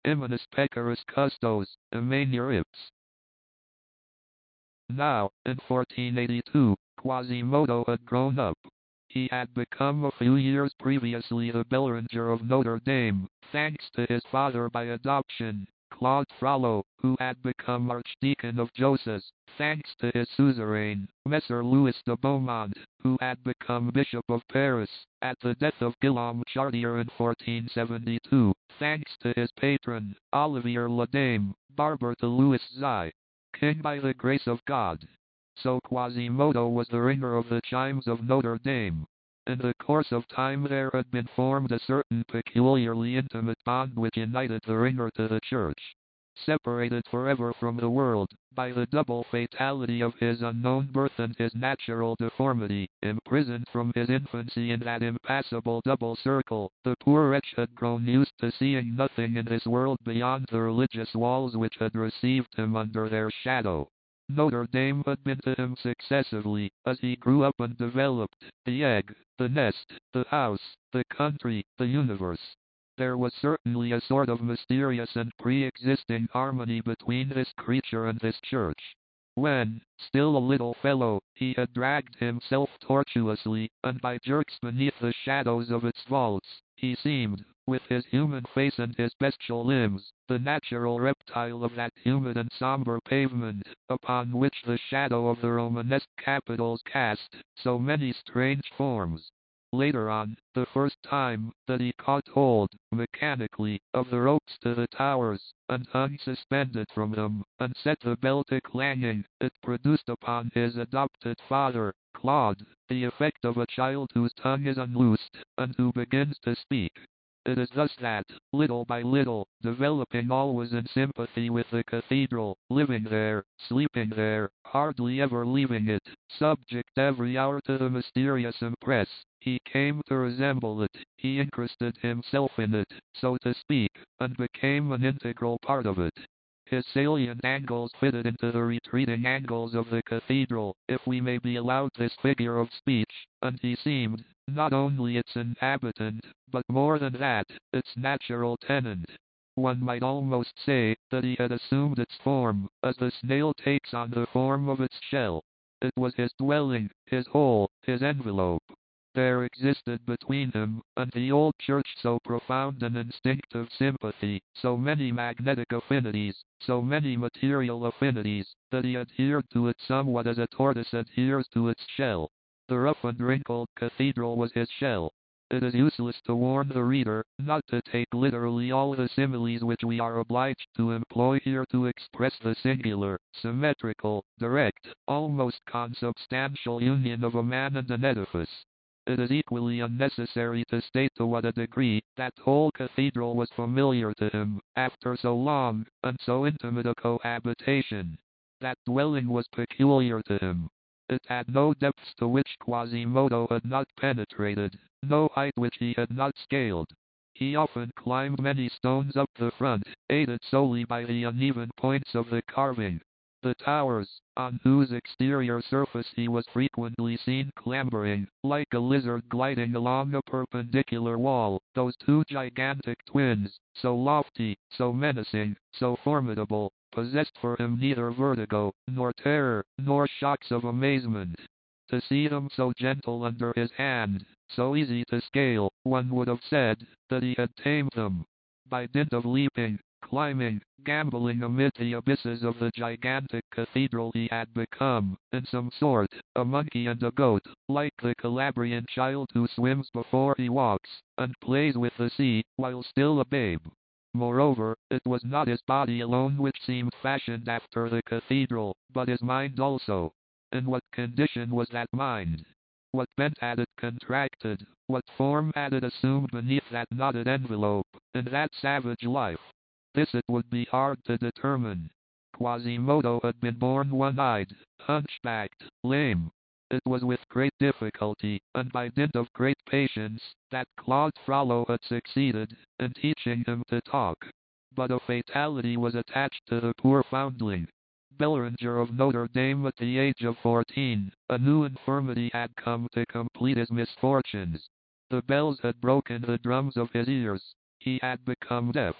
Imminus peccaris custos, emania ips. Now, in 1482, Quasimodo had grown up. He had become a few years previously the Bellringer of Notre Dame, thanks to his father by adoption, Claude Frollo, who had become Archdeacon of Josas, thanks to his suzerain, Messer Louis de Beaumont, who had become Bishop of Paris, at the death of Guillaume Chartier in 1472, thanks to his patron, Olivier le Dame, barber to Louis Xi, king by the grace of God. So Quasimodo was the ringer of the chimes of Notre Dame. In the course of time there had been formed a certain peculiarly intimate bond which united the ringer to the church. Separated forever from the world, by the double fatality of his unknown birth and his natural deformity, imprisoned from his infancy in that impassable double circle, the poor wretch had grown used to seeing nothing in this world beyond the religious walls which had received him under their shadow. Notre Dame had been to him successively, as he grew up and developed, the egg, the nest, the house, the country, the universe. There was certainly a sort of mysterious and pre-existing harmony between this creature and this church. When, still a little fellow, he had dragged himself tortuously, and by jerks beneath the shadows of its vaults, he seemed, with his human face and his bestial limbs, the natural reptile of that humid and somber pavement, upon which the shadow of the Romanesque capitals cast so many strange forms. Later on, the first time that he caught hold, mechanically, of the ropes to the towers, and hung suspended from them, and set the bell to clanging, it produced upon his adopted father, Claude, the effect of a child whose tongue is unloosed, and who begins to speak. It is thus that, little by little, developing always in sympathy with the cathedral, living there, sleeping there, hardly ever leaving it, subject every hour to the mysterious impress, he came to resemble it, he interested himself in it, so to speak, and became an integral part of it. His salient angles fitted into the retreating angles of the cathedral, if we may be allowed this figure of speech, and he seemed, not only its inhabitant, but more than that, its natural tenant. One might almost say that he had assumed its form, as the snail takes on the form of its shell. It was his dwelling, his hole, his envelope. There existed between him and the old church so profound an instinctive sympathy, so many magnetic affinities, so many material affinities, that he adhered to it somewhat as a tortoise adheres to its shell. The rough and wrinkled cathedral was his shell. It is useless to warn the reader not to take literally all the similes which we are obliged to employ here to express the singular, symmetrical, direct, almost consubstantial union of a man and an edifice. It is equally unnecessary to state to what a degree that whole cathedral was familiar to him, after so long and so intimate a cohabitation. That dwelling was peculiar to him. It had no depths to which Quasimodo had not penetrated, no height which he had not scaled. He often climbed many stones up the front, aided solely by the uneven points of the carving. The towers, on whose exterior surface he was frequently seen clambering, like a lizard gliding along a perpendicular wall, those two gigantic twins, so lofty, so menacing, so formidable, possessed for him neither vertigo, nor terror, nor shocks of amazement. To see them so gentle under his hand, so easy to scale, one would have said that he had tamed them. By dint of leaping, climbing, gamboling amid the abysses of the gigantic cathedral he had become, in some sort, a monkey and a goat, like the Calabrian child who swims before he walks, and plays with the sea, while still a babe. Moreover, it was not his body alone which seemed fashioned after the cathedral, but his mind also. In what condition was that mind? What bent had it contracted? What form had it assumed beneath that knotted envelope, in that savage life? This it would be hard to determine. Quasimodo had been born one-eyed, hunchbacked, lame. It was with great difficulty, and by dint of great patience, that Claude Frollo had succeeded in teaching him to talk. But a fatality was attached to the poor foundling. Bellringer of Notre Dame at the age of 14, a new infirmity had come to complete his misfortunes. The bells had broken the drums of his ears. He had become deaf.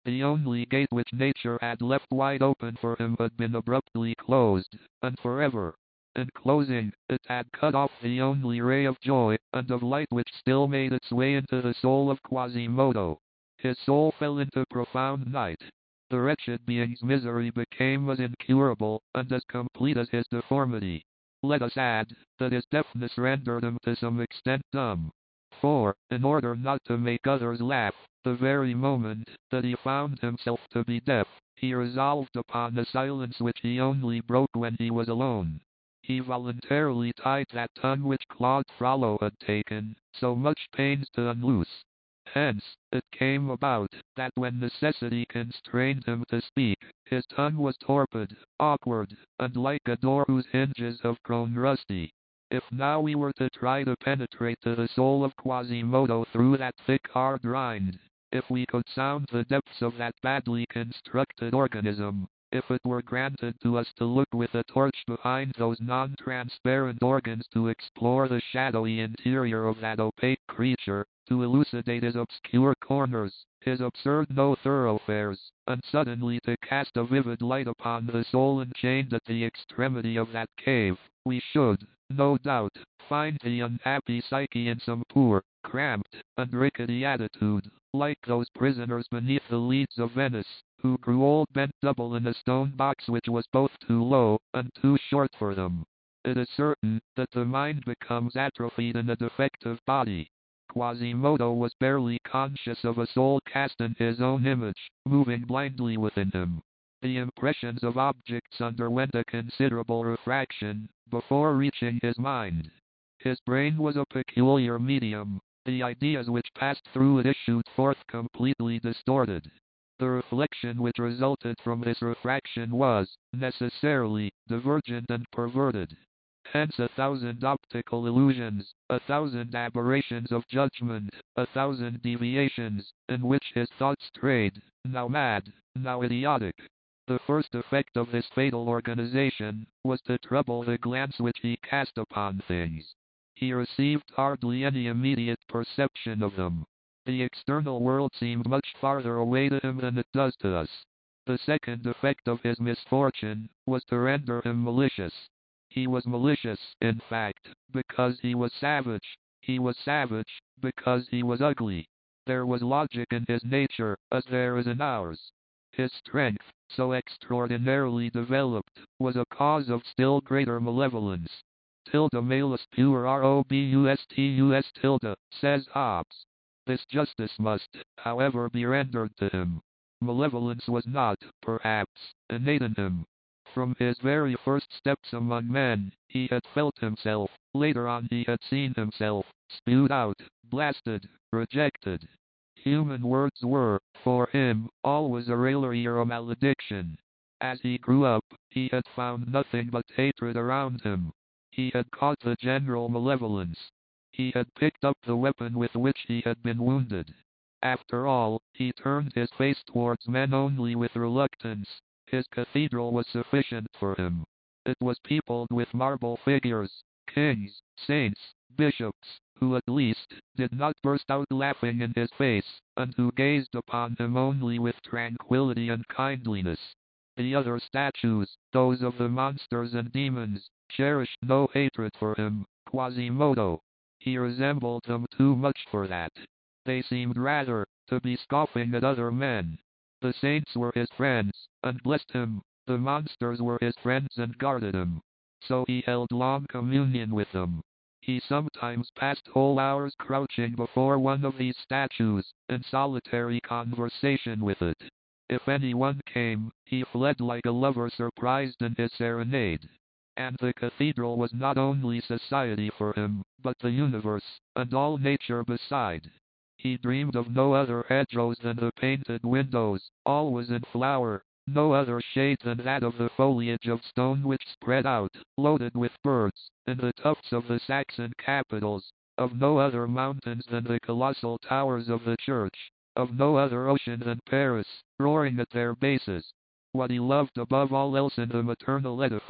The only gate which nature had left wide open for him had been abruptly closed, and forever. In closing, it had cut off the only ray of joy and of light which still made its way into the soul of Quasimodo. His soul fell into profound night. The wretched being's misery became as incurable and as complete as his deformity. Let us add, that his deafness rendered him to some extent dumb. For, in order not to make others laugh, the very moment that he found himself to be deaf, he resolved upon a silence which he only broke when he was alone. He voluntarily tied that tongue which Claude Frollo had taken so much pains to unloose. Hence, it came about, that when necessity constrained him to speak, his tongue was torpid, awkward, and like a door whose hinges have grown rusty. If now we were to try to penetrate to the soul of Quasimodo through that thick hard rind, if we could sound the depths of that badly constructed organism, if it were granted to us to look with a torch behind those non-transparent organs to explore the shadowy interior of that opaque creature, to elucidate his obscure corners, his absurd no-thoroughfares, and suddenly to cast a vivid light upon the soul enchained at the extremity of that cave, we should, no doubt, find the unhappy psyche in some poor, cramped, and rickety attitude, like those prisoners beneath the leads of Venice, who grew old bent double in a stone box which was both too low and too short for them. It is certain that the mind becomes atrophied in a defective body. Quasimodo was barely conscious of a soul cast in his own image, moving blindly within him. The impressions of objects underwent a considerable refraction before reaching his mind. His brain was a peculiar medium. The ideas which passed through it issued forth completely distorted. The reflection which resulted from this refraction was, necessarily, divergent and perverted. Hence 1,000 optical illusions, 1,000 aberrations of judgment, 1,000 deviations, in which his thoughts strayed, now mad, now idiotic. The first effect of this fatal organization was to trouble the glance which he cast upon things. He received hardly any immediate perception of them. The external world seemed much farther away to him than it does to us. The second effect of his misfortune was to render him malicious. He was malicious, in fact, because he was savage. He was savage, because he was ugly. There was logic in his nature, as there is in ours. His strength, so extraordinarily developed, was a cause of still greater malevolence. Tilde malus pure robustus tilde, says Hobbes. This justice must, however, be rendered to him. Malevolence was not, perhaps, innate in him. From his very first steps among men, he had felt himself, later on he had seen himself, spewed out, blasted, rejected. Human words were, for him, always a raillery or a malediction. As he grew up, he had found nothing but hatred around him. He had caught the general malevolence. He had picked up the weapon with which he had been wounded. After all, he turned his face towards men only with reluctance. His cathedral was sufficient for him. It was peopled with marble figures, kings, saints, bishops, who at least did not burst out laughing in his face, and who gazed upon him only with tranquility and kindliness. The other statues, those of the monsters and demons, cherished no hatred for him, Quasimodo. He resembled them too much for that. They seemed rather to be scoffing at other men. The saints were his friends, and blessed him. The monsters were his friends and guarded him. So he held long communion with them. He sometimes passed whole hours crouching before one of these statues, in solitary conversation with it. If anyone came, he fled like a lover surprised in his serenade. And the cathedral was not only society for him, but the universe, and all nature beside. He dreamed of no other hedgerows than the painted windows, always in flower, no other shade than that of the foliage of stone which spread out, loaded with birds, in the tufts of the Saxon capitals, of no other mountains than the colossal towers of the church, of no other ocean than Paris, roaring at their bases. What he loved above all else in the maternal edifice,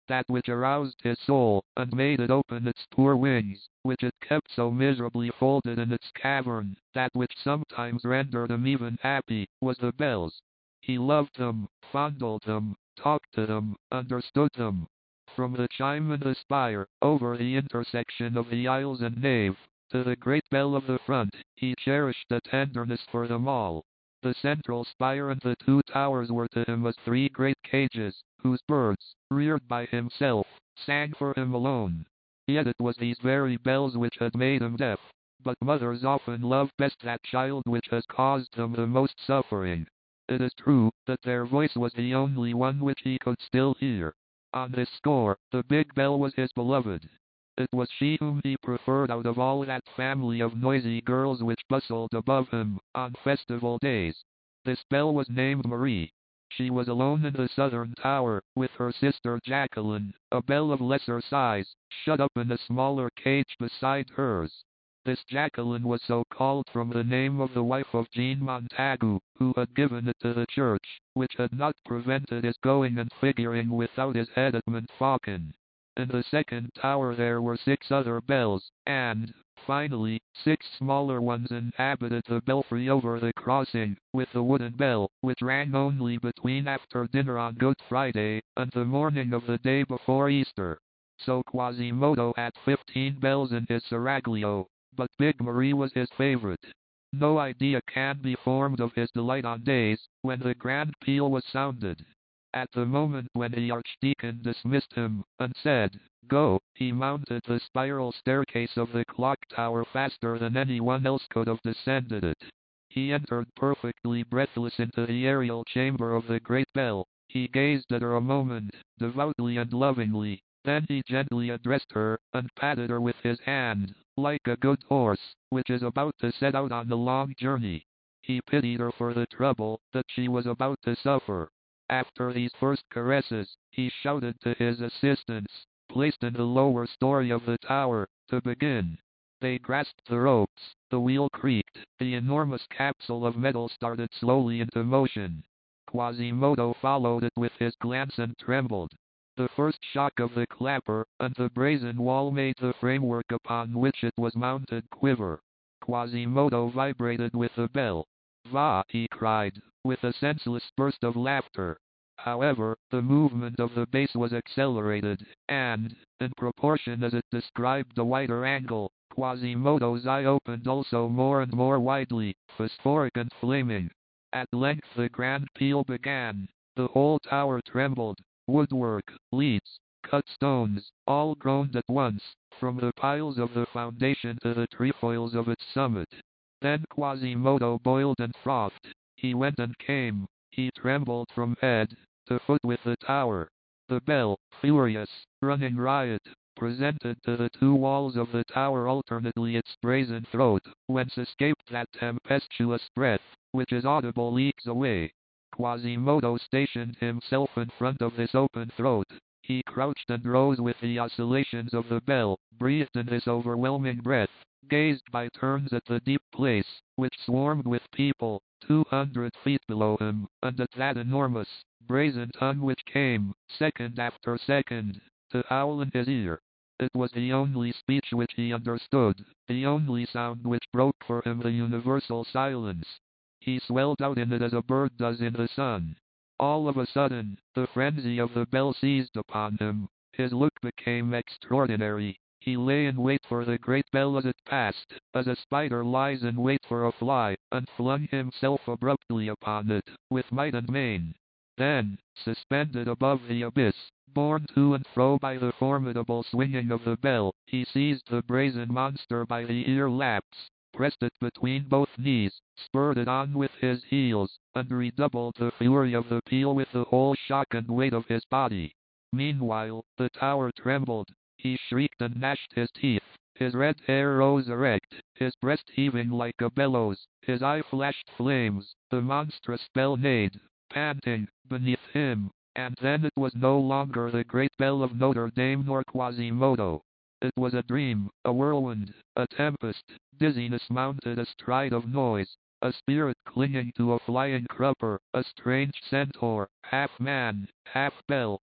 that which aroused his soul, and made it open its poor wings, which it kept so miserably folded in its cavern, that which sometimes rendered him even happy, was the bells. He loved them, fondled them, talked to them, understood them. From the chime in the spire, over the intersection of the aisles and nave, to the great bell of the front, he cherished a tenderness for them all. The central spire and the two towers were to him as three great cages, whose birds, reared by himself, sang for him alone. Yet it was these very bells which had made him deaf. But mothers often love best that child which has caused them the most suffering. It is true that their voice was the only one which he could still hear. On this score, the big bell was his beloved. It was she whom he preferred out of all that family of noisy girls which bustled above him on festival days. This bell was named Marie. She was alone in the southern tower, with her sister Jacqueline, a bell of lesser size, shut up in a smaller cage beside hers. This Jacqueline was so called from the name of the wife of Jean Montagu, who had given it to the church, which had not prevented his going and figuring without his head at Montfaucon. In the second tower there were 6 other bells, and, finally, 6 smaller ones inhabited the belfry over the crossing, with the wooden bell, which rang only between after dinner on Good Friday and the morning of the day before Easter. So Quasimodo had 15 bells in his seraglio, but Big Marie was his favorite. No idea can be formed of his delight on days when the grand peal was sounded. At the moment when the archdeacon dismissed him, and said, "Go," he mounted the spiral staircase of the clock tower faster than anyone else could have descended it. He entered perfectly breathless into the aerial chamber of the great bell. He gazed at her a moment, devoutly and lovingly. Then he gently addressed her, and patted her with his hand, like a good horse, which is about to set out on the long journey. He pitied her for the trouble that she was about to suffer. After these first caresses, he shouted to his assistants, placed in the lower story of the tower, to begin. They grasped the ropes, the wheel creaked, the enormous capsule of metal started slowly into motion. Quasimodo followed it with his glance and trembled. The first shock of the clapper and the brazen wall made the framework upon which it was mounted quiver. Quasimodo vibrated with the bell. "Va!" he cried, with a senseless burst of laughter. However, the movement of the base was accelerated, and, in proportion as it described a wider angle, Quasimodo's eye opened also more and more widely, phosphoric and flaming. At length the grand peal began. The whole tower trembled. Woodwork, leads, cut stones, all groaned at once, from the piles of the foundation to the trefoils of its summit. Then Quasimodo boiled and frothed. He went and came. He trembled from head to foot with the tower. The bell, furious, running riot, presented to the 2 walls of the tower alternately its brazen throat, whence escaped that tempestuous breath, which is audible leagues away. Quasimodo stationed himself in front of this open throat. He crouched and rose with the oscillations of the bell, breathed in this overwhelming breath, gazed by turns at the deep place, which swarmed with people, 200 feet below him, and at that enormous, brazen tongue which came, second after second, to howl in his ear. It was the only speech which he understood, the only sound which broke for him the universal silence. He swelled out in it as a bird does in the sun. All of a sudden, the frenzy of the bell seized upon him. His look became extraordinary. He lay in wait for the great bell as it passed, as a spider lies in wait for a fly, and flung himself abruptly upon it, with might and main. Then, suspended above the abyss, borne to and fro by the formidable swinging of the bell, he seized the brazen monster by the ear laps, pressed it between both knees, spurred it on with his heels, and redoubled the fury of the peal with the whole shock and weight of his body. Meanwhile, the tower trembled. He shrieked and gnashed his teeth. His red hair rose erect, his breast heaving like a bellows, his eye flashed flames, the monstrous bell neighed, panting, beneath him, and then it was no longer the great bell of Notre Dame nor Quasimodo. It was a dream, a whirlwind, a tempest, dizziness mounted astride of noise, a spirit clinging to a flying crupper, a strange centaur, half man, half bell,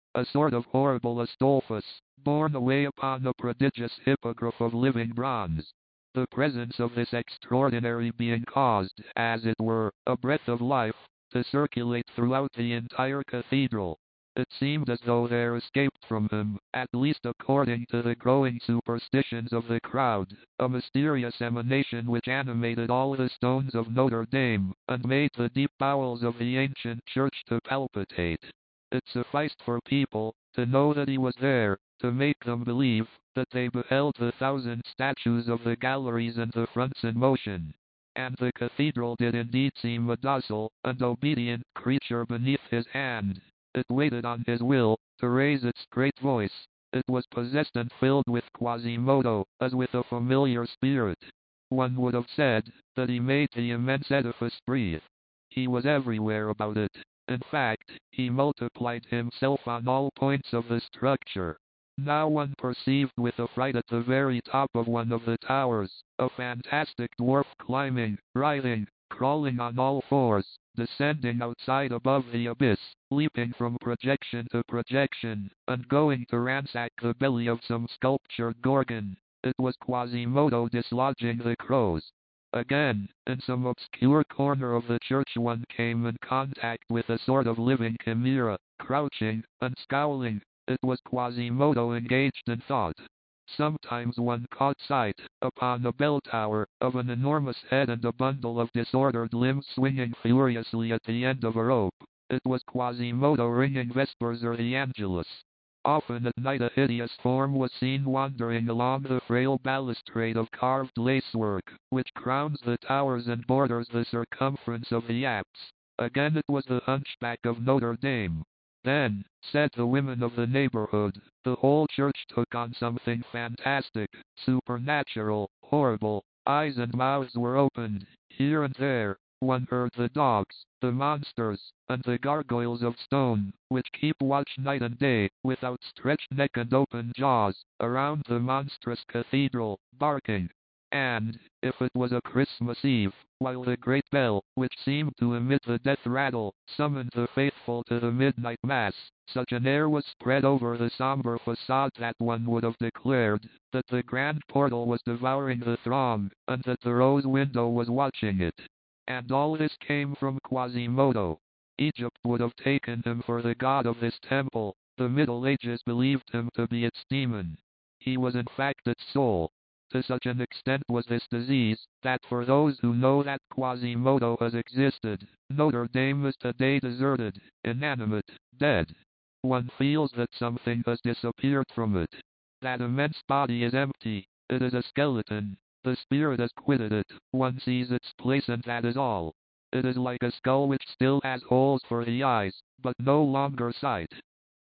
a sort of horrible Astolphus, borne away upon a prodigious hippogriff of living bronze. The presence of this extraordinary being caused, as it were, a breath of life to circulate throughout the entire cathedral. It seemed as though there escaped from him, at least according to the growing superstitions of the crowd, a mysterious emanation which animated all the stones of Notre Dame, and made the deep bowels of the ancient church to palpitate. It sufficed for people to know that he was there, to make them believe that they beheld the thousand statues of the galleries and the fronts in motion. And the cathedral did indeed seem a docile and obedient creature beneath his hand. It waited on his will to raise its great voice. It was possessed and filled with Quasimodo, as with a familiar spirit. One would have said that he made the immense edifice breathe. He was everywhere about it. In fact, he multiplied himself on all points of the structure. Now one perceived with affright at the very top of one of the towers, a fantastic dwarf climbing, writhing, crawling on all fours, descending outside above the abyss, leaping from projection to projection, and going to ransack the belly of some sculptured gorgon. It was Quasimodo dislodging the crows. Again, in some obscure corner of the church one came in contact with a sort of living chimera, crouching and scowling. It was Quasimodo engaged in thought. Sometimes one caught sight, upon a bell tower, of an enormous head and a bundle of disordered limbs swinging furiously at the end of a rope. It was Quasimodo ringing vespers or the Angelus. Often at night a hideous form was seen wandering along the frail balustrade of carved lacework, which crowns the towers and borders the circumference of the apse. Again it was the hunchback of Notre Dame. Then, said the women of the neighborhood, the whole church took on something fantastic, supernatural, horrible. Eyes and mouths were opened. Here and there, one heard the dogs, the monsters, and the gargoyles of stone, which keep watch night and day, with outstretched neck and open jaws, around the monstrous cathedral, barking. And, if it was a Christmas Eve, while the great bell, which seemed to emit the death rattle, summoned the faithful to the midnight mass, such an air was spread over the somber facade that one would have declared that the grand portal was devouring the throng, and that the rose window was watching it. And all this came from Quasimodo. Egypt would have taken him for the god of this temple. The Middle Ages believed him to be its demon. He was in fact its soul. To such an extent was this disease, that for those who know that Quasimodo has existed, Notre Dame is today deserted, inanimate, dead. One feels that something has disappeared from it. That immense body is empty. It is a skeleton. The spirit has quitted it. One sees its place and that is all. It is like a skull which still has holes for the eyes, but no longer sight.